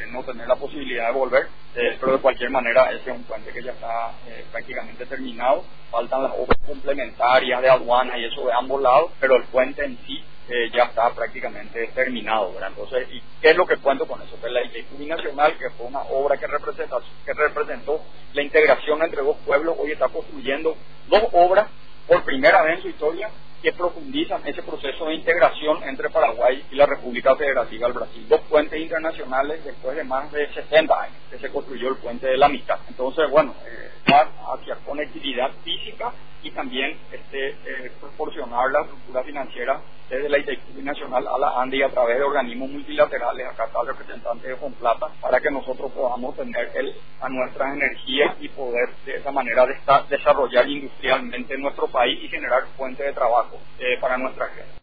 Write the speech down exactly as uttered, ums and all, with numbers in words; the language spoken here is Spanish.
no tener la posibilidad de volver, eh, pero de cualquier manera ese es un puente que ya está eh, prácticamente terminado. Faltan las obras complementarias de aduana y eso de ambos lados, pero el puente en sí eh, ya está prácticamente terminado, ¿verdad? Entonces, ¿y qué es lo que cuento con eso? Que la Itaipú Binacional, que fue una obra que, representa, que representó la integración entre dos pueblos, hoy está construyendo dos obras por primera vez en su historia que profundizan ese proceso de integración entre Paraguay y la República Federativa del Brasil. Dos puentes internacionales después de más de sesenta años que se construyó el puente de la Amistad. Entonces, bueno, eh, hacia conectividad física y también este, eh, proporcionar la estructura financiera desde la Itaipú Binacional a la ANDE y a través de organismos multilaterales. Acá está el representante de Fonplata, para que nosotros podamos tener el, a nuestras energías y poder de esa manera de estar, desarrollar industrialmente nuestro país y generar fuentes de trabajo eh, para nuestra gente.